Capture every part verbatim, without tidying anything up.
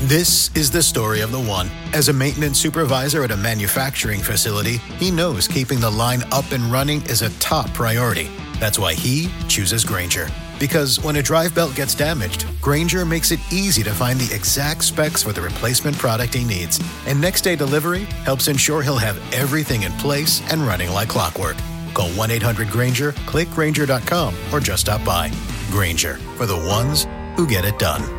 This is the story of the one. As a maintenance supervisor at a manufacturing facility, he knows keeping the line up and running is a top priority. That's why he chooses Grainger. Because when a drive belt gets damaged, Grainger makes it easy to find the exact specs for the replacement product he needs. And next day delivery helps ensure he'll have everything in place and running like clockwork. Call one eight hundred Grainger, click Grainger dot com, or just stop by. Grainger, for the ones who get it done.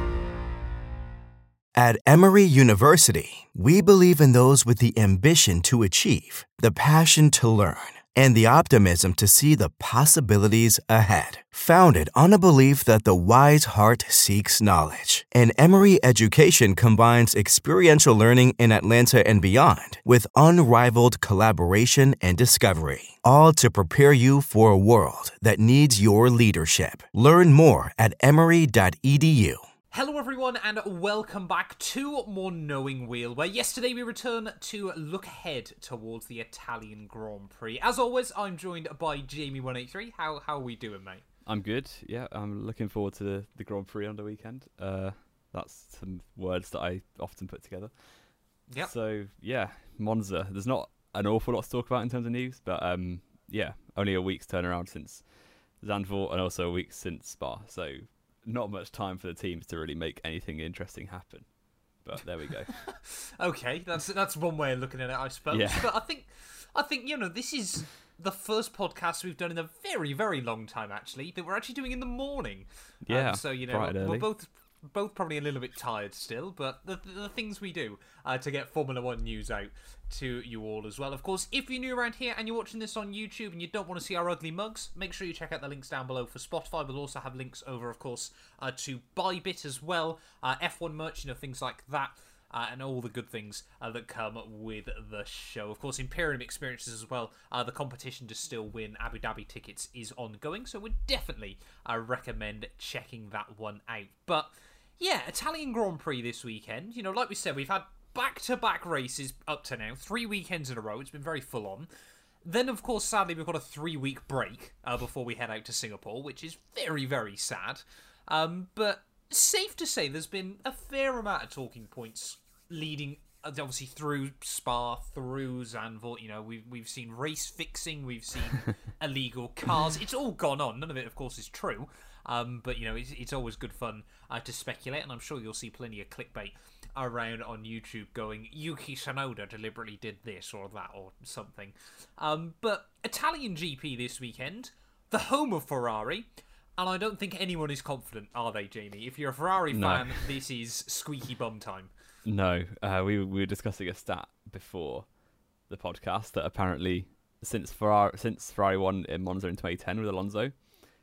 At Emory University, we believe in those with the ambition to achieve, the passion to learn, and the optimism to see the possibilities ahead. Founded on a belief that the wise heart seeks knowledge, and Emory education combines experiential learning in Atlanta and beyond with unrivaled collaboration and discovery, all to prepare you for a world that needs your leadership. Learn more at emory dot e d u. Hello everyone and welcome back to more Knowing Wheel, where yesterday we return to look ahead towards the Italian Grand Prix. As always, I'm joined by Jamie one eighty-three. How how are we doing, mate? I'm good, yeah. I'm looking forward to the, the Grand Prix on the weekend. Uh, that's some words that I often put together. Yep. So, yeah, Monza. There's not an awful lot to talk about in terms of news, but um, yeah, only a week's turnaround since Zandvoort and also a week since Spa. So, not much time for the teams to really make anything interesting happen, but there we go. Okay, that's that's one way of looking at it, I suppose. Yeah. But I think, I think you know, this is the first podcast we've done in a very, very long time, actually, that we're actually doing in the morning. Yeah, um, so you know, bright and we're early. both both probably a little bit tired still, but the the things we do uh, to get Formula One news out to you all as well. Of course, if you're new around here and you're watching this on YouTube and you don't want to see our ugly mugs, make sure you check out the links down below for Spotify. We'll also have links over, of course, uh, to Bybit as well, uh, F one merch, you know, things like that. Uh, and all the good things uh, that come with the show. Of course, Imperium Experiences as well. Uh, the competition to still win Abu Dhabi tickets is ongoing, so we'd definitely uh, recommend checking that one out. But yeah, Italian Grand Prix this weekend. You know, like we said, we've had back-to-back races up to now, three weekends in a row. It's been very full-on. Then, of course, sadly, we've got a three-week break uh, before we head out to Singapore, which is very, very sad. Um, but safe to say there's been a fair amount of talking points leading, obviously, through Spa, through Zandvoort. You know, we've, we've seen race fixing, we've seen illegal cars. It's all gone on. None of it, of course, is true. Um, but, you know, it's, it's always good fun uh, to speculate, and I'm sure you'll see plenty of clickbait around on YouTube going, Yuki Tsunoda deliberately did this or that or something. Um, but Italian G P this weekend, the home of Ferrari, and I don't think anyone is confident, are they, Jamie? If you're a Ferrari No. fan, this is squeaky bum time. No, uh, we, we were discussing a stat before the podcast that apparently since Ferrari, since Ferrari won in Monza in twenty ten with Alonso,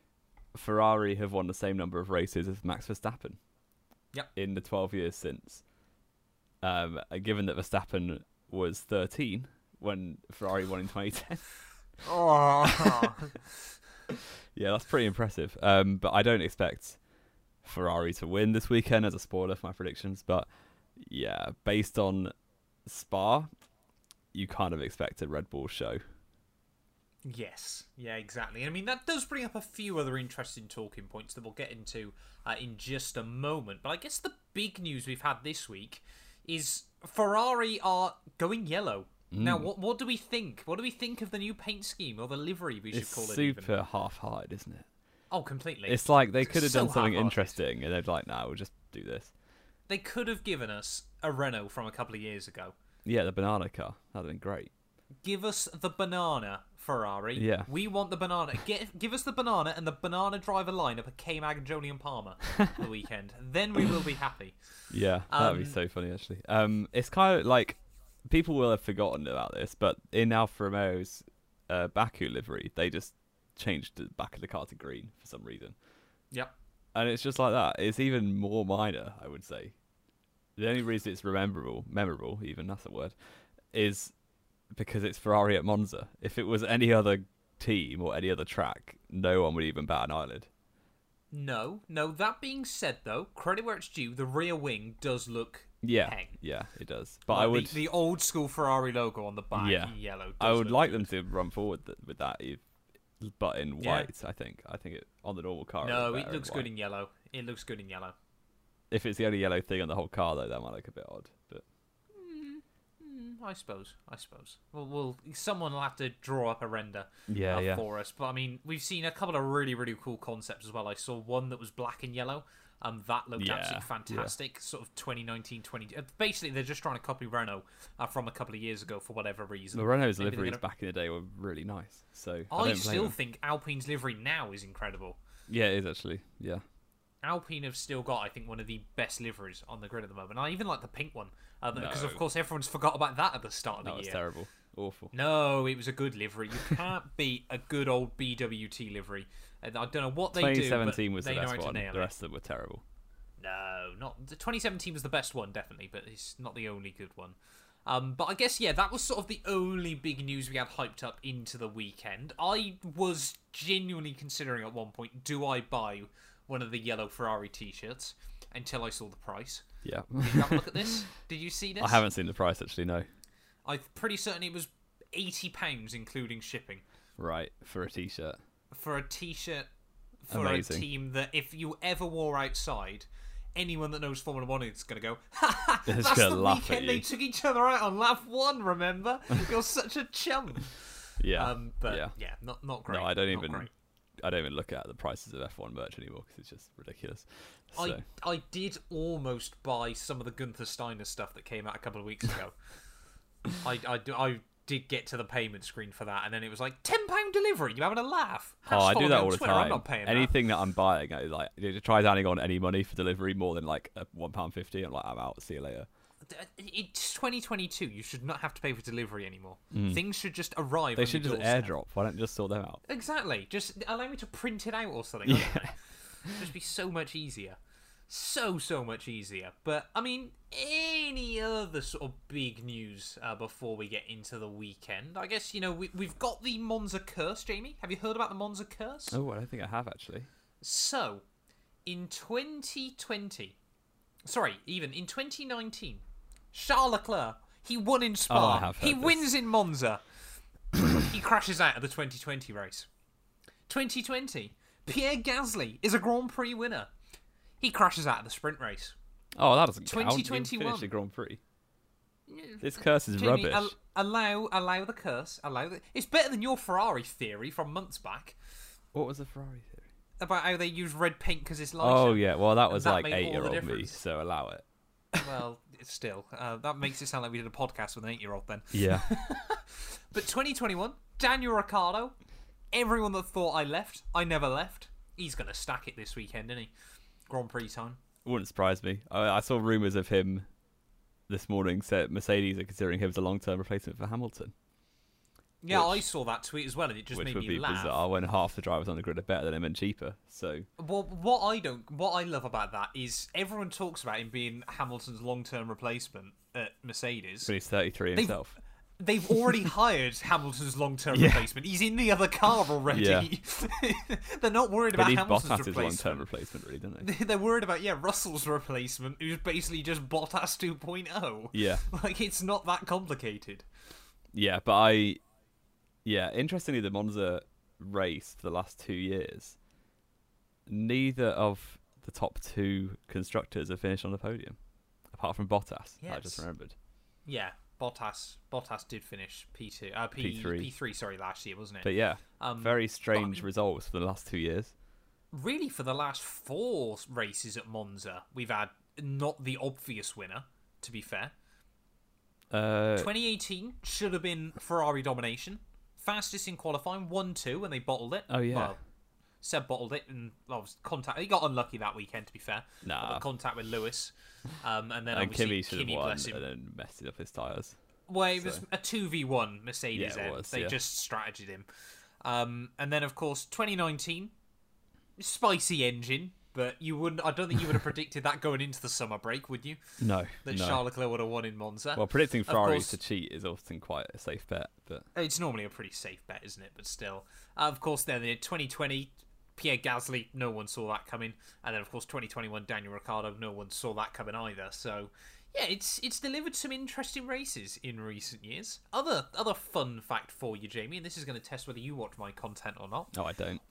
Ferrari have won the same number of races as Max Verstappen. Yep. In the twelve years since. Um, given that Verstappen was thirteen when Ferrari won in twenty ten. Oh. Yeah, that's pretty impressive. Um, but I don't expect Ferrari to win this weekend as a spoiler for my predictions. But yeah, based on Spa, you kind of expect a Red Bull show. Yes, yeah, exactly. I mean, that does bring up a few other interesting talking points that we'll get into uh, in just a moment. But I guess the big news we've had this week is Ferrari are going yellow. Mm. Now, what what do we think? What do we think of the new paint scheme, or the livery, we should It's call it? super even? half-hearted, isn't it? Oh, completely. It's like they could have So done something half-hearted. interesting, and they're like, "No, we'll just do this." They could have given us a Renault from a couple of years ago. Yeah, the banana car. That'd have been great. Give us the banana, Ferrari. Yeah. We want the banana. Get, give us the banana and the banana driver lineup of K-Mag and Jolyon Palmer for the weekend. Then we will be happy. Yeah, that'd be Um, so funny, actually. Um, it's kind of like, people will have forgotten about this, but in Alfa Romeo's uh, Baku livery, they just changed the back of the car to green for some reason. Yep. And it's just like that. It's even more minor, I would say. The only reason it's rememberable, memorable, even, that's a word, is because it's Ferrari at Monza. If it was any other team or any other track, no one would even bat an eyelid. No, no. That being said, though, credit where it's due, the rear wing does look Yeah, peng. yeah, it does. But Like I would, the, the old school Ferrari logo on the back Yeah. in yellow. Does I would look like good. them to run forward th- with that, if- but in Yeah. white. I think. I think it on the normal car. No, look it better looks in good white. in yellow. It looks good in yellow. If it's the only yellow thing on the whole car, though, that might look a bit odd. But I suppose. I suppose. Well, we'll someone will have to draw up a render yeah, uh, yeah. for us. But I mean, we've seen a couple of really, really cool concepts as well. I saw one that was black and yellow. Um, that looked Yeah, absolutely fantastic. yeah. Sort of twenty nineteen, twenty. Uh, basically, they're just trying to copy Renault uh, from a couple of years ago for whatever reason. The Renault's Maybe they're liveries gonna- back in the day were really nice. So I, I, don't blame still them. think Alpine's livery now is incredible. Yeah, it is actually. Yeah. Alpine have still got, I think, one of the best liveries on the grid at the moment. I even like the pink one because, No. of course, everyone's forgot about that at the start of the That was year. terrible. Awful. No, it was a good livery. You can't beat a good old B W T livery. And I don't know what they do, twenty but seventeen was they the know best how to one. nail The it. rest of them were terrible. No, not the twenty seventeen was the best one, definitely, but it's not the only good one. Um, but I guess yeah, that was sort of the only big news we had hyped up into the weekend. I was genuinely considering at one point, do I buy one of the yellow Ferrari T-shirts? Until I saw the price. Yeah. Did you have a look at this? Did you see this? I haven't seen the price actually. No. I'm pretty certain it was eighty pounds, including shipping, Right, for a t-shirt. for a T-shirt for Amazing. a team that if you ever wore outside, anyone that knows Formula One is going to go, ha ha, They're just that's gonna the laugh at weekend they you." took each other out on lap one, remember? You're such a chump. Yeah. Um, but yeah. yeah, not not great. No, I don't not even. great. I don't even look at the prices of F one merch anymore because it's just ridiculous. So. I I did almost buy some of the Gunther Steiner stuff that came out a couple of weeks ago. I, I, do- I did get to the payment screen for that, and then it was like ten pound delivery. You having a laugh? Oh, I Follow do me that on all the Twitter, time. I'm not paying that. Anything that. I'm buying, I like you try adding on any money for delivery more than like a one pound fifty. I'm like, I'm out. See you later. It's twenty twenty-two. You should not have to pay for delivery anymore. Things should just arrive. Mm. They on should your just doorstep. airdrop. Why don't you just sort them out? Exactly. Just allow me to print it out or something. I don't know. It'd just be so much easier. So, so much easier. But, I mean, any other sort of big news uh, before we get into the weekend? I guess, you know, we, we've got the Monza curse, Jamie. Have you heard about the Monza curse? Oh, I don't think I have actually. So, in twenty twenty, sorry, even in twenty nineteen, Charles Leclerc, he won in Spa. Oh, I have heard he this. wins in Monza. He crashes out of the twenty twenty race. twenty twenty, Pierre Gasly is a Grand Prix winner. He crashes out of the sprint race. Oh, that doesn't count. twenty You twenty-one. finished the Grand Prix. This curse is Jamie, rubbish. al- allow, allow the curse. Allow the. It's better than your Ferrari theory from months back What was the Ferrari theory? about how they use red paint because it's lighter. Oh yeah, well that was that like made all the eight-year-old me, difference. so allow it. Well, it's still uh, that makes it sound like we did a podcast with an eight-year-old then. Yeah. But twenty twenty-one, Daniel Ricciardo. Everyone that thought I left, I never left. He's gonna stack it this weekend, isn't he? Grand Prix time. Wouldn't surprise me. I, I saw rumours of him this morning. Said Mercedes are considering him as a long-term replacement for Hamilton, Yeah, Which- I saw that tweet as well, and it just which made would me be laugh. bizarre when half the drivers on the grid are better than him and cheaper. So Well, what I don't, what I love about that is everyone talks about him being Hamilton's long-term replacement at Mercedes. but he's thirty-three They've- himself. They've already hired Hamilton's long-term Yeah. replacement. He's in the other car already. Yeah. They're not worried They about need Hamilton's Bottas' long-term replacement. replacement, really, don't they? They're worried about, yeah, Russell's replacement, who's basically just Bottas two point oh. Yeah, Like, it's not that complicated. yeah, but I, yeah, interestingly, the Monza race for the last two years, neither of the top two constructors have finished on the podium, apart from Bottas. I just Yes. remembered. Yeah, Bottas Bottas did finish P two, uh, P, P three. P three, sorry, last year, wasn't it? But yeah, Um, very strange but- results for the last two years. Really, for the last four races at Monza, we've had not the obvious winner, to be fair. Uh, twenty eighteen should have been Ferrari domination. Fastest in qualifying, one two when they bottled it. Oh, yeah. Well, Seb bottled it and well, was contact. He got unlucky that weekend, to be fair. Nah. Got contact with Lewis, um, and then and obviously Kimi should have Kimi, won bless him. and then messed it up his tyres. Well, it was so- a two v one Mercedes Yeah, it end. was, They yeah. just strategied him. Um, and then, of course, twenty nineteen, spicy engine. But you wouldn't. I don't think you would have predicted that going into the summer break, would you? No, That no. Charles Leclerc would have won in Monza. Well, predicting Ferraris course- to cheat is often quite a safe bet, but It's normally a pretty safe bet, isn't it? But still. Uh, of course, then in twenty twenty, Pierre Gasly, no one saw that coming. And then, of course, twenty twenty-one, Daniel Ricciardo, no one saw that coming either. So, yeah, it's it's delivered some interesting races in recent years. Other other fun fact for you, Jamie, and this is going to test whether you watch my content or not. no, I don't.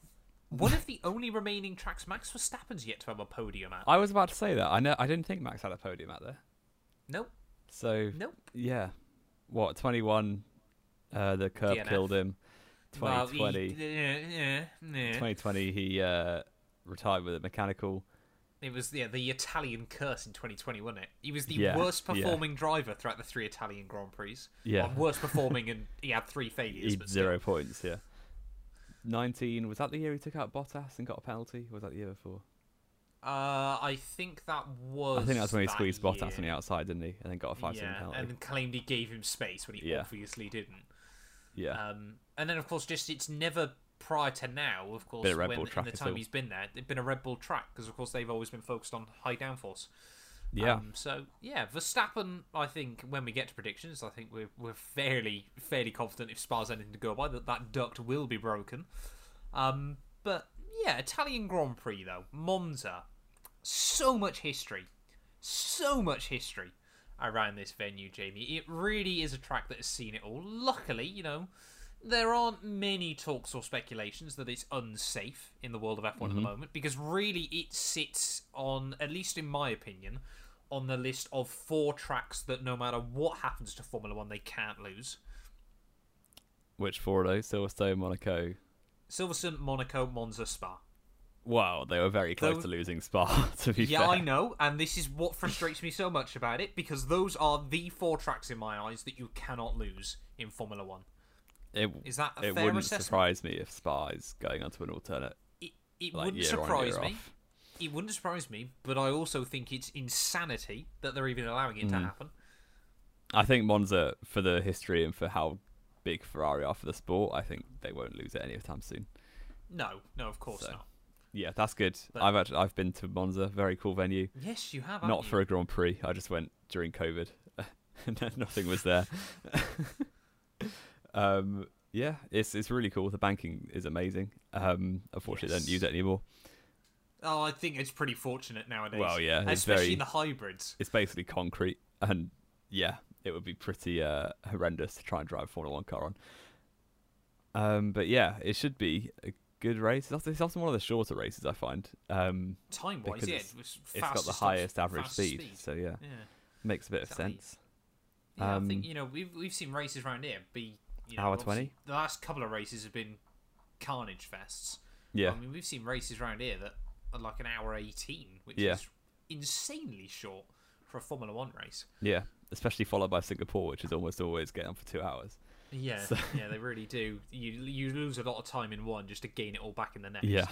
one of the only remaining tracks Max Verstappen's yet to have a podium at. I was about to say that. I know. I didn't think Max had a podium out there. Nope. So Nope. yeah, what twenty-one? Uh, the curb D N F. killed him. Well, twenty twenty. he, yeah, yeah, yeah. twenty twenty. He uh, retired with a mechanical. It was yeah the Italian curse in twenty twenty, wasn't it? He was the Yeah, worst yeah. performing driver throughout the three Italian Grand Prix. Yeah. Well, worst performing, and he had three failures. He but zero still. points. Yeah. nineteen. Was that the year he took out Bottas and got a penalty? Or was that the year before? Uh, I think that was. I think that's when he that squeezed year. Bottas on the outside, didn't he? And then got a five-second Yeah, penalty. and claimed he gave him space when he Yeah. obviously didn't. Yeah. Um, and then of course, just it's never prior to now. Of course, Been a Red when Bull in track the as time well. he's been there, it's been a Red Bull track because of course they've always been focused on high downforce. yeah. Um, so yeah, Verstappen. I think when we get to predictions, I think we're we're fairly fairly confident if Spa's anything to go by that that duct will be broken. Um, but yeah, Italian Grand Prix though, Monza, so much history, so much history around this venue, Jamie. It really is a track that has seen it all. Luckily, you know, there aren't many talks or speculations that it's unsafe in the world of F one Mm-hmm. at the moment, because really it sits on, at least in my opinion, on the list of four tracks that no matter what happens to Formula One, they can't lose. Which four of those? Silverstone, Monaco. Silverstone, Monaco, Monza, Spa. Wow, they were very close Though- to losing Spa, to be Yeah, fair. I know, and this is what frustrates me so much about it, because those are the four tracks in my eyes that you cannot lose in Formula One. It, Is that a it fair wouldn't assessment? surprise me if Spa is going onto an alternate. It, it Like, wouldn't year on, surprise year me. off. It wouldn't surprise me, but I also think it's insanity that they're even allowing it to Mm. happen. I think Monza, for the history and for how big Ferrari are for the sport, I think they won't lose it anytime soon. No, no, of course So, not. Yeah, that's good. But- I've actually, I've been to Monza, very cool venue. Yes, you have. Not haven't for you? a Grand Prix. I just went during COVID. Nothing was there. um, yeah, it's it's really cool. The banking is amazing. Um, unfortunately, they Yes. don't use it anymore. Oh, I think it's pretty fortunate nowadays. Well, yeah, it's especially very- in the hybrids. It's basically concrete, and yeah, it would be pretty uh, horrendous to try and drive a Formula One car on. Um, but yeah, it should be a good race. It's often, it's often one of the shorter races I find. Um, Time-wise, because yeah, it's- it was it's got the fastest of- highest average fastest speed, so yeah, Yeah. makes a bit Exactly. of sense. Yeah, Um, I think you know we've we've seen races around here be you know, Hour obviously twenty? The last couple of races have been carnage fests. Yeah, I mean we've seen races around here that are like an hour eighteen, which Yeah. is insanely short for a Formula One race. yeah, especially followed by Singapore, which is almost always getting on for two hours. Yeah, So- yeah, they really do. You you lose a lot of time in one just to gain it all back in the next. Yeah.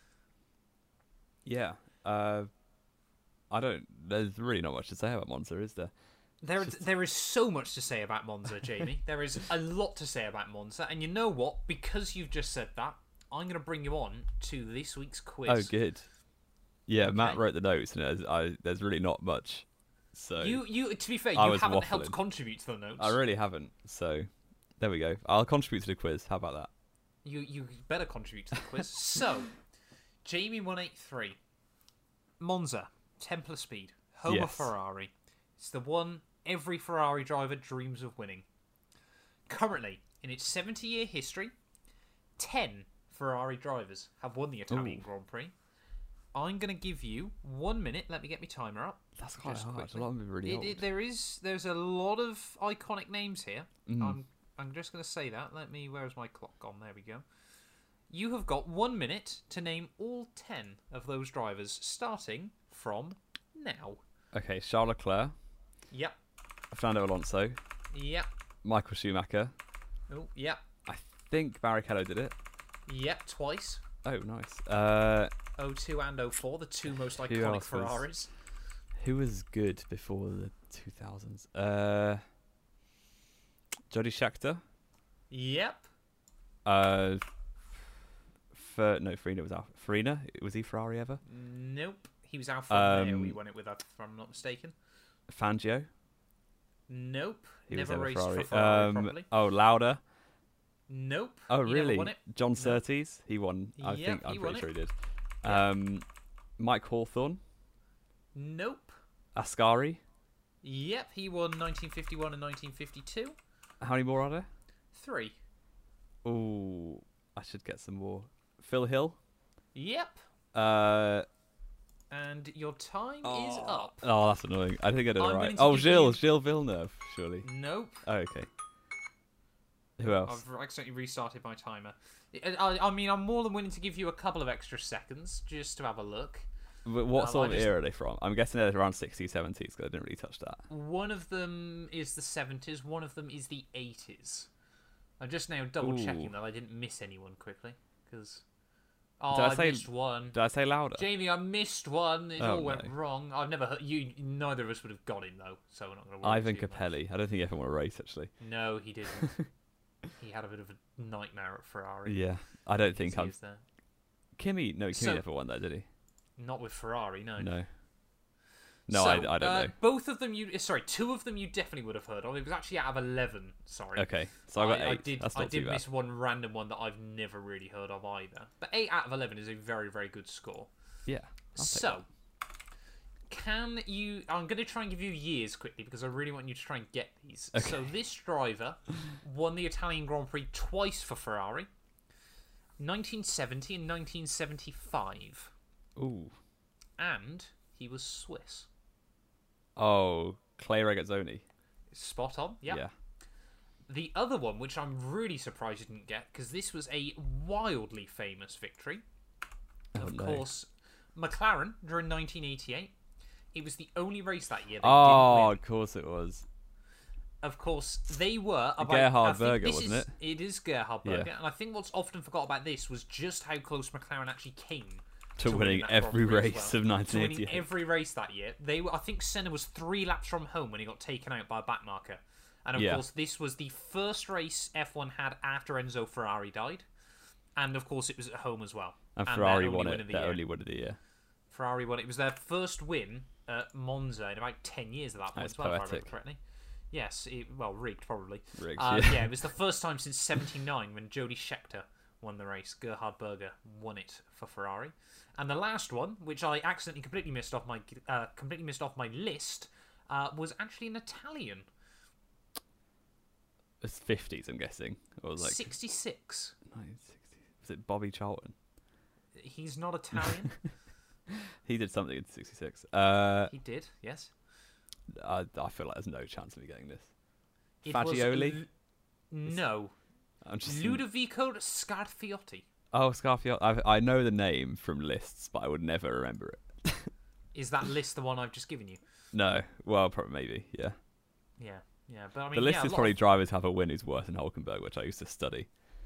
Yeah. Uh, I don't. There's really not much to say about Monza, is there? There, there is so much to say about Monza, Jamie. There is a lot to say about Monza, and you know what? Because you've just said that, I'm going to bring you on to this week's quiz. Oh, good. Yeah, Matt Okay. wrote the notes, and there's, I, there's really not much. So You, you. To be fair, I you was haven't helped waffling. contribute to the notes. I really haven't. So there we go. I'll contribute to the quiz. How about that? You, you better contribute to the quiz. So, Jamie one eight three, Monza, Templar Speed, home of Yes. Ferrari. It's the one every Ferrari driver dreams of winning. Currently, in its seventy-year history, ten Ferrari drivers have won the Italian Ooh. Grand Prix. I'm going to give you one minute. Let me get my timer up. That's quite Just hard. quickly. A lot of them are really It, old. it, there is, there's a lot of iconic names here. Mm. I'm, I'm just going to say that. Let me. Where's my clock gone? There we go. You have got one minute to name all ten of those drivers, starting from now. Okay, Charles Leclerc, Yep. Fernando Alonso, Yep. Michael Schumacher. Oh, yep. I think Barrichello did it. Yep. Twice. Oh, nice. Uh, oh two and oh four, the two most Who iconic else was- Ferraris. who was good before the two thousands? Uh, Jody Scheckter. Yep. Uh, Fer- no, Farina was Alpha. Farina? Was he Ferrari ever? Nope. He was Alfa Romeo. Um, We won it with, if I'm not mistaken. Fangio? Nope. He Never was raced ever Ferrari. for Ferrari um, properly. Oh, Lauda. Nope. Oh, He never really? won it. John Surtees? He won. I Yep, think I'm he won pretty sure it. he did. Yeah. Um, Mike Hawthorne. Nope. Ascari. Yep. He won nineteen fifty-one and nineteen fifty-two. How many more are there? Three. Ooh, I should get some more. Phil Hill. Yep. Uh, And your time oh, is up. Oh, that's annoying. I think I did it I'm right. going to Oh, give Gilles, you- Gilles Villeneuve, surely. Nope. Oh, okay. Who else? I've accidentally restarted my timer. I, I mean, I'm more than willing to give you a couple of extra seconds just to have a look. Wh- What Um, sort I of just- era are they from? I'm guessing they're around sixties, seventies, because I didn't really touch that. One of them is the seventies, one of them is the eighties. I'm just now double checking Ooh. that I didn't miss anyone quickly, because... Oh, Did I I, say- missed one. Did I say louder? Jamie, I missed one. It Oh, all went no. wrong. I've never heard... You, neither of us would have got him, though, so we're not going to Ivan Capelli. I don't think he ever won a race, actually. No, he didn't. He had a bit of a nightmare at Ferrari. Yeah, I don't think He I'm... was there. Kimi, no, Kimi So- never won that, did he? Not with Ferrari, no. No. No, So, I, I don't uh, know. Both of them, you sorry, two of them you definitely would have heard of. It was actually out of eleven. Sorry. Okay, so I got eight. I did. That's I not too did bad. miss one random one that I've never really heard of either. But eight out of eleven is a very, very good score. Yeah. I'll take So, can you? I'm going to try and give you years quickly because I really want you to try and get these. So Okay. this driver won the Italian Grand Prix twice for Ferrari, nineteen seventy and nineteen seventy-five, that. Ooh. and he was Swiss. Oh, Clay Regazzoni. Spot on. Yep. Yeah. The other one, which I'm really surprised you didn't get, because this was a wildly famous victory. Oh, of no. course, McLaren during nineteen eighty-eight. It was the only race that year they Oh, didn't win. of course it was. Of course, they were about... Gerhard I think Berger, this wasn't is, it? It is Gerhard Yeah. Berger, and I think what's often forgot about this was just how close McLaren actually came To, winning that Grand every Prix as race well. of To nineteen winning eighty-eight. every race that year. They were, I think Senna was three laps from home when he got taken out by a back marker. And of Yeah. course, this was the first race F one had after Enzo Ferrari died. And of course, it was at home as well. And their Ferrari only won win it. of the Their year. only win of the year. Ferrari won it. It was their first win at Monza in about ten years at that point That's as well, if I remember poetic. correctly. Yes, it, well, rigged probably. Rigged, Uh, yeah. yeah, it was the first time since seventy-nine when Jody Scheckter won the race. Gerhard Berger won it for Ferrari. And the last one, which I accidentally completely missed off my uh, completely missed off my list, uh, was actually an Italian. It's fifties, I'm guessing. Or like sixty-six. nineteen sixties. Was it Bobby Charlton? He's not Italian. He did something in sixty-six. Uh, He did, yes. I, I feel like there's no chance of me getting this. It was Fagioli? Lu- no. I'm just Ludovico Scarfiotti. Oh, Scarfield. I I know the name from lists, but I would never remember it. Is that list the one I've just given you? No. Well, probably maybe. Yeah. Yeah, yeah. But I mean, The list yeah, a is lot probably of- drivers have a win who's worse than Hulkenberg, which I used to study.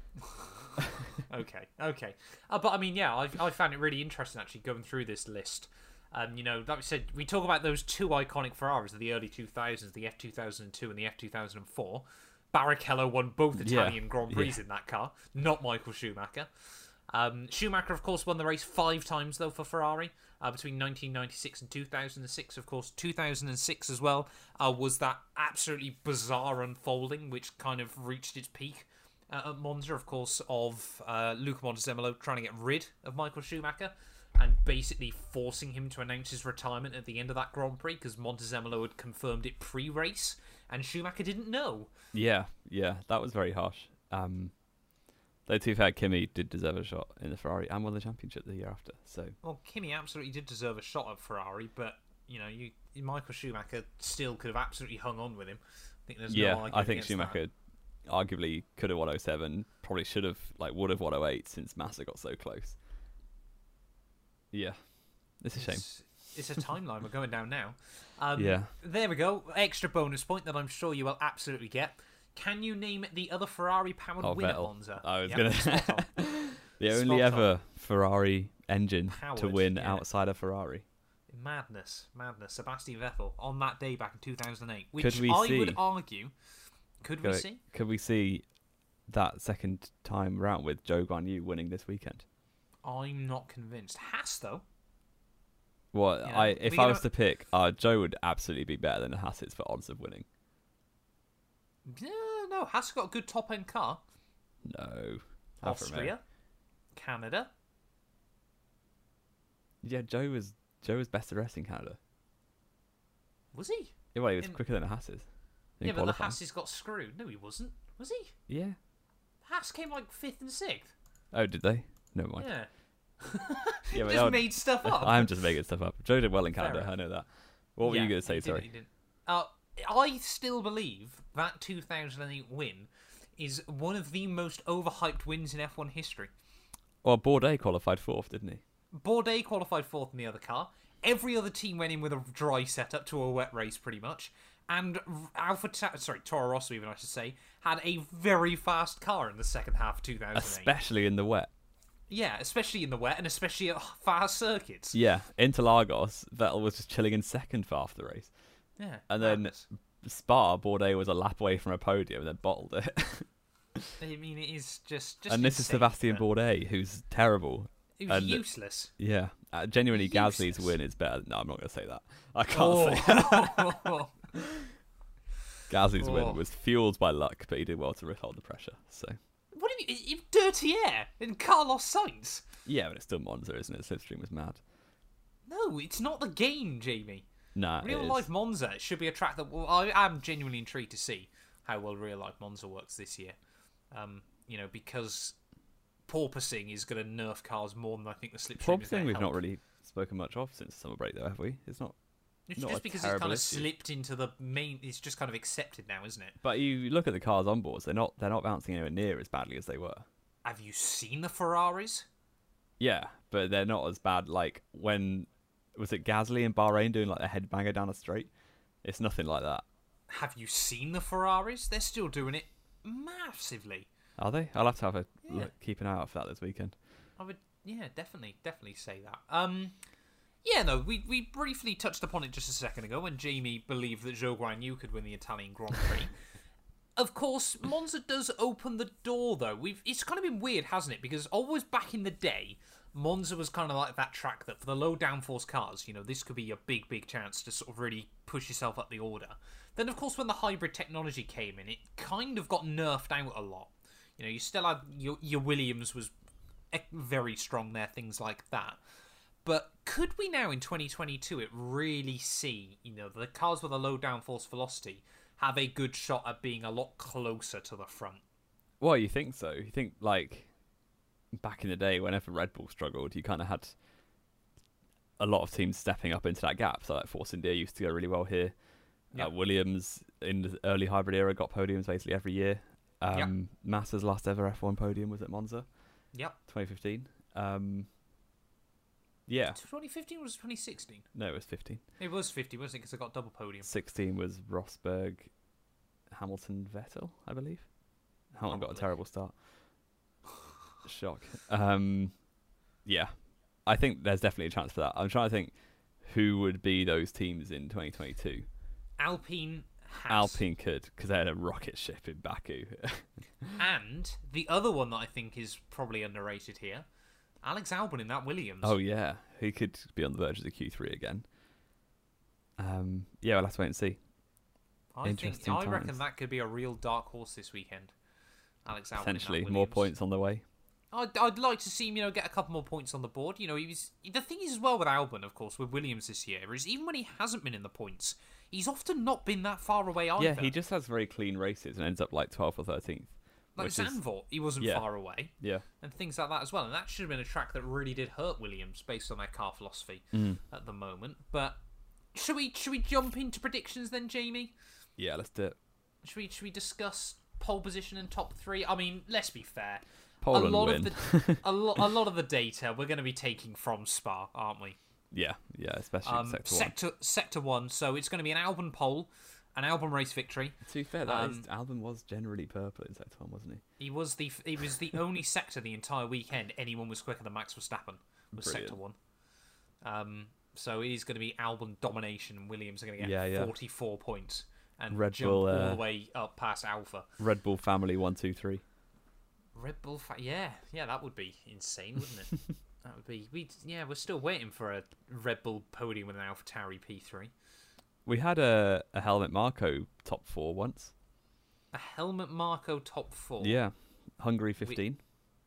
Okay, okay. Uh, but I mean, yeah, I I found it really interesting actually going through this list. Um, you know, like we said, we talk about those two iconic Ferraris of the early two thousands, the F two thousand two and the F two thousand four. Barrichello won both Italian Yeah, Grand Prix yeah. in that car, not Michael Schumacher. Um, Schumacher, of course, won the race five times, though, for Ferrari, uh, between nineteen ninety-six and two thousand six. Of course, two thousand six as well uh, was that absolutely bizarre unfolding, which kind of reached its peak uh, at Monza, of course, of uh, Luca Montezemolo trying to get rid of Michael Schumacher and basically forcing him to announce his retirement at the end of that Grand Prix because Montezemolo had confirmed it pre-race and Schumacher didn't know. Yeah, yeah, that was very harsh. Um, though, to be fair, Kimi did deserve a shot in the Ferrari and won the championship the year after. So Well, Kimi absolutely did deserve a shot at Ferrari, but you know, you Michael Schumacher still could have absolutely hung on with him. I think there's yeah, no argument I think against Schumacher arguably could have won oh seven, probably should have, like, would have won oh eight since Massa got so close. Yeah, it's a that. shame. It's, it's a timeline. We're going down now. Um, Yeah. There we go. Extra bonus point that I'm sure you will absolutely get. Can you name the other Ferrari-powered Oh, win at Vettel. Monza? I was Yep, gonna. spot on. The only Spot on. ever Ferrari engine to Powered, win yeah. outside of Ferrari. Madness, madness. Sebastian Vettel on that day back in two thousand eight, which Could we I see- would argue. Could we Go- see? Could we see that second time round with Zhou Guanyu winning this weekend? I'm not convinced. Haas though. What Yeah, I we if I gonna- was to pick, uh, Joe would absolutely be better than Haas is for odds of winning. Yeah, no. Haas got a good top end car. No, Alfa Romeo. Austria, Canada. Yeah, Joe was Joe was best at rest in Canada. Was he? Yeah, well, he was In- quicker than the Haas's. in Yeah, but the qualifying. Haas got screwed. No, he wasn't. Was he? Yeah. Haas came like fifth and sixth. Oh, did they? Never mind. Yeah. Yeah, but just that would- made stuff up. I'm just making stuff up. Joe did well in Fair Canada. enough. I know that. What were Yeah, you going to say? he did- Sorry. he did. Uh, I still believe that two thousand eight win is one of the most overhyped wins in F one history. Well, Bourdais qualified fourth, didn't he? Bourdais qualified fourth in the other car. Every other team went in with a dry setup to a wet race, pretty much. And Alpha, Ta- sorry, Toro Rosso, even I should say, had a very fast car in the second half of two thousand eight. Especially in the wet. Yeah, especially in the wet and especially at fast circuits. Yeah, Interlagos, Vettel was just chilling in second for half the race. Yeah, And then madness. Spa, Bourdais was a lap away from a podium and then bottled it. I mean, it is just, just and this is insane, Sebastian isn't it? Bourdais, who's terrible. It was and- useless. Yeah, uh, genuinely, Gasly's Useless. win is better. No, I'm not going to say that. I can't say that. Oh. Gasly's Oh. win was fueled by luck, but he did well to hold the pressure. So What do you mean? Dirty air in Carlos Sainz? yeah, but it's still Monza, isn't it? Slipstream was mad. No, it's not the game, Jamie. Nah, it Real is. life Monza should be a track that well, I am genuinely intrigued to see how well real life Monza works this year. Um, you know, because porpoising is going to nerf cars more than I think the slipstream is Probably going we've to not help. really spoken much of since summer break, though, have we? It's not. It's not just a because it's terrible kind of issue. slipped into the main. It's just kind of accepted now, isn't it? But you look at the cars on boards; they're not. They're not bouncing anywhere near as badly as they were. Have you seen the Ferraris? Yeah, but they're not as bad. Like when was it Gasly in Bahrain doing like a headbanger down a straight? It's nothing like that. Have you seen the Ferraris? They're still doing it massively. Are they? I'll have to have a Yeah. look, keep an eye out for that this weekend. I would, yeah, definitely, definitely say that. Um, yeah, no, we we briefly touched upon it just a second ago when Jamie believed that Zhou Guanyu could win the Italian Grand Prix. Of course, Monza does open the door, though. We've it's kind of been weird, hasn't it? Because always back in the day, Monza was kind of like that track that for the low downforce cars, you know, this could be a big, big chance to sort of really push yourself up the order. Then, of course, when the hybrid technology came in, it kind of got nerfed out a lot. You know, you still had your, your Williams was very strong there, things like that. But could we now in twenty twenty-two it really see, you know, the cars with a low downforce velocity have a good shot at being a lot closer to the front? Well, you think so? You think like back in the day, whenever Red Bull struggled, you kind of had a lot of teams stepping up into that gap. So like Force India used to go really well here. Yep. Uh, Williams in the early hybrid era got podiums basically every year. Um, Yep. Massa's last ever F one podium was at Monza, Yep. twenty fifteen. Um, yeah, twenty fifteen was twenty sixteen? no, it was fifteen. It was fifty, wasn't it? Because I got double podium. sixteen was Rosberg, Hamilton, Vettel, I believe. Hamilton got a Probably. terrible start. Shock. Um, yeah, I think there's definitely a chance for that. I'm trying to think who would be those teams in twenty twenty-two. Alpine has. Alpine could, because they had a rocket ship in Baku. And the other one that I think is probably underrated here, Alex Albon in that Williams. Oh yeah, he could be on the verge of the Q three again. Um, yeah, we'll have to wait and see. I think interesting I reckon times. that could be a real dark horse this weekend. Alex Albon. in that Potentially more Williams. points on the way. I'd, I'd like to see him, you know, get a couple more points on the board. You know, he was the thing is as well with Albon, of course, with Williams this year is even when he hasn't been in the points, he's often not been that far away either. Yeah, he just has very clean races and ends up like twelfth or thirteenth. like which is- Zandvoort, he wasn't yeah. far away, Yeah. and things like that as well. And that should have been a track that really did hurt Williams based on their car philosophy Mm. at the moment. But should we should we jump into predictions then, Jamie? Yeah, let's do it. Should we should we discuss pole position and top three? I mean, let's be fair. Poland a lot win. of the a, lo- a lot of the data we're going to be taking from Spa, aren't we? Yeah, yeah, especially Um, sector one. sector sector one. So it's going to be an Albon pole, an Albon race victory. To be fair, that is, um, Albon was generally purple in sector one, wasn't he? He was the he was the only sector the entire weekend anyone was quicker than Max Verstappen was Brilliant. sector one. Um, so it is going to be Albon domination, and Williams are going to get Yeah, yeah. forty-four points and Red jump Bull, all uh, the way up past Alpha. Red Bull family one, two, three. Red Bull, fa- yeah, yeah, that would be insane, wouldn't it? That would be. We yeah, we're still waiting for a Red Bull podium with an AlphaTauri P three. We had a, a Helmet Marco top four once. A Helmut Marko top four. Yeah, Hungary fifteen.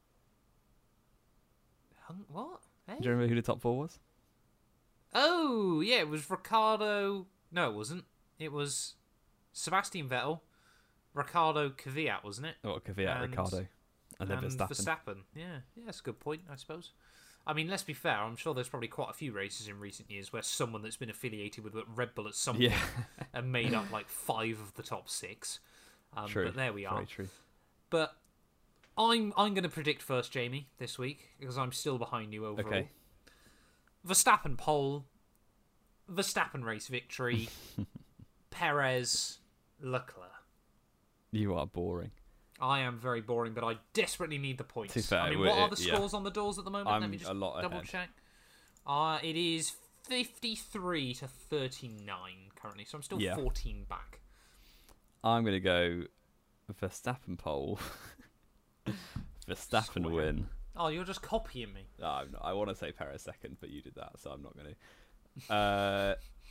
Hung- what? Hey? Do you remember who the top four was? Oh, yeah, it was Ricardo. No, it wasn't. It was Sebastian Vettel, Ricardo Kvyat, wasn't it? Oh, Kvyat, And- Ricardo, and then and Verstappen. Verstappen. Yeah, yeah, that's a good point, I suppose. I mean, let's be fair. I'm sure there's probably quite a few races in recent years where someone that's been affiliated with Red Bull at some point Yeah. and made up like five of the top six. Um, True. But there we are. Very true. But I'm I'm going to predict first, Jamie, this week because I'm still behind you overall. Okay. Verstappen pole, Verstappen race victory, Perez, Leclerc. You are boring. I am very boring, but I desperately need the points. To be fair, I mean, we're- what are the yeah. scores on the doors at the moment? I'm Let me just a lot double ahead. check. Uh, it is fifty-three to thirty-nine currently, so I'm still Yeah. fourteen back. I'm going to go Verstappen pole. Verstappen Swear. win. Oh, you're just copying me. No, I'm not. I want to say Perez second, but you did that, so I'm not going to. Uh,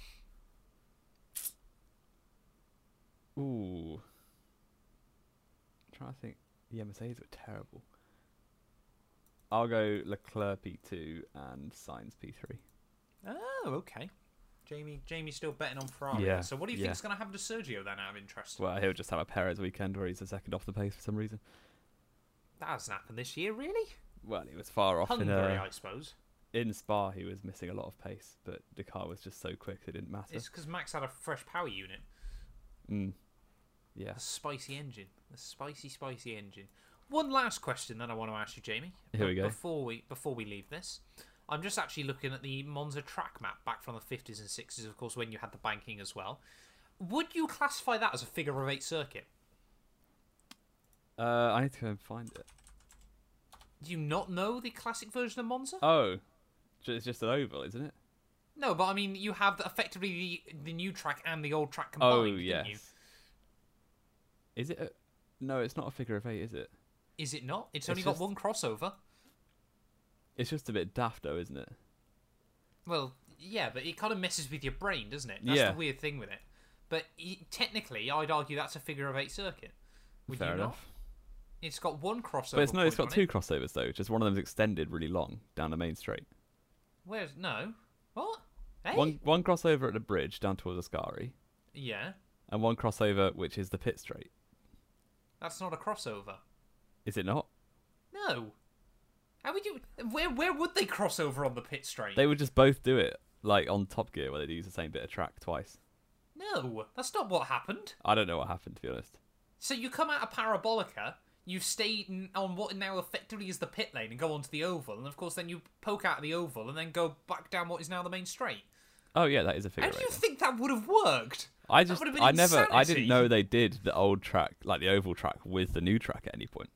ooh. I'm trying to think. Yeah, Mercedes were terrible. I'll go Leclerc P two and Sainz P three. Oh, okay. Jamie, Jamie's still betting on Ferrari. Yeah, So what do you yeah. think is going to happen to Sergio then, out of interest? Well, he'll just have a Perez weekend where he's a second off the pace for some reason. That hasn't happened this year, really. Well, he was far off in Hungary, uh, I suppose. in Spa. He was missing a lot of pace, but the car was just so quick it didn't matter. It's because Max had a fresh power unit. Mm. Yeah. A spicy engine. A spicy, spicy engine. One last question that I want to ask you, Jamie. Here we be- go. Before we before we leave this, I'm just actually looking at the Monza track map back from the fifties and sixties, of course, when you had the banking as well. Would you classify that as a figure of eight circuit? Uh, I need to go and find it. Do you not know the classic version of Monza? Oh, ju- it's just an oval, isn't it? No, but I mean, you have effectively the, the new track and the old track Oh, combined, yes. didn't you? Is it? A... No, it's not a figure of eight, is it? Is it not? It's, It's only just- got one crossover. It's just a bit daft, though, isn't it? Well, yeah, but it kind of messes with your brain, doesn't it? That's Yeah. the weird thing with it. But y- technically, I'd argue that's a figure of eight circuit. Would Fair you enough. not? It's got one crossover. But it's no, it's point got on two it. crossovers though. Just one of them's extended really long down the main straight. Where's no? What? Hey? One one crossover at the bridge down towards Ascari, Yeah, and one crossover which is the pit straight. that's not a crossover. Is it not? No. How would you? Where where would they cross over on the pit straight? They would just both do it like on Top Gear where they use the same bit of track twice. No, that's not what happened. I don't know what happened, to be honest. So you come out of Parabolica, you've stayed in, on what now effectively is the pit lane and go onto the oval, and of course then you poke out of the oval and then go back down what is now the main straight. Oh yeah, that is a How figure do eight. you then. think that would have worked? I That just, would have been I never, I insanity. didn't know they did the old track, like the oval track, with the new track at any point.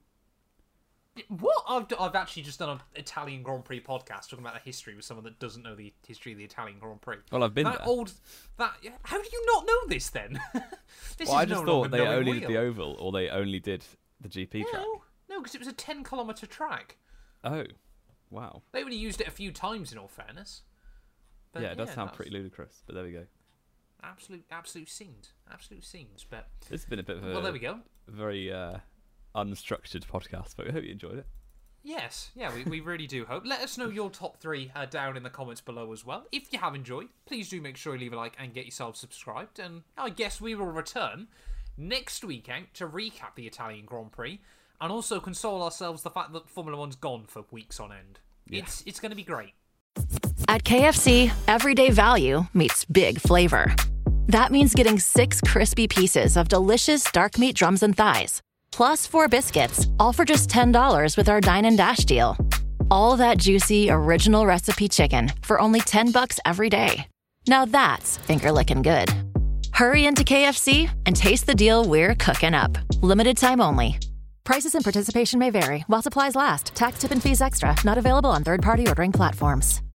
What? I've, d- I've actually just done an Italian Grand Prix podcast talking about the history with someone that doesn't know the history of the Italian Grand Prix. Well, I've been that there. old. That how do you not know this then? this Well, I is just no thought longer they knowing only did the wheel. oval, or they only did the G P track. No, no, because it was a ten kilometre track. Oh, wow. They only used it a few times, in all fairness. But yeah, it does sound that's pretty ludicrous, but there we go. Absolute, absolute scenes, absolute scenes. But This has been a bit of a well, there we go. very uh, unstructured podcast, but we hope you enjoyed it. Yes, yeah, we, we really do hope. Let us know your top three uh, down in the comments below as well. If you have enjoyed, please do make sure you leave a like and get yourself subscribed. And I guess we will return next week out to recap the Italian Grand Prix and also console ourselves the fact that Formula One's gone for weeks on end. Yeah. It's it's going to be great. At K F C, everyday value meets big flavor. That means getting six crispy pieces of delicious dark meat drums and thighs, plus four biscuits, all for just ten dollars with our Dine and Dash deal. All that juicy, original recipe chicken for only ten bucks every day. Now that's finger-licking good. Hurry into K F C and taste the deal we're cooking up. Limited time only. Prices and participation may vary. While supplies last, tax, tip, and fees extra. Not available on third-party ordering platforms.